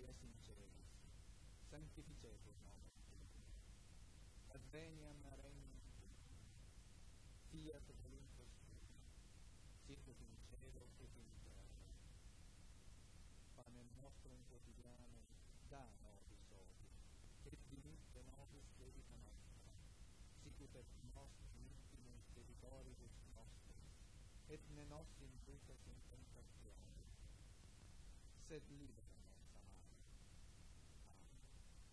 es in celis, sanctificetur nomen Tuum, adveniam regnum Tuum, fiat voluntas Tua, sicut in cielo et in terra. Panem nostrum quotidianum da nobis hodie, et dimitte nobis debita nostra, sicut et nos dimittimus debitoribus nostris, et ne nos inducas in tentationem, sed libera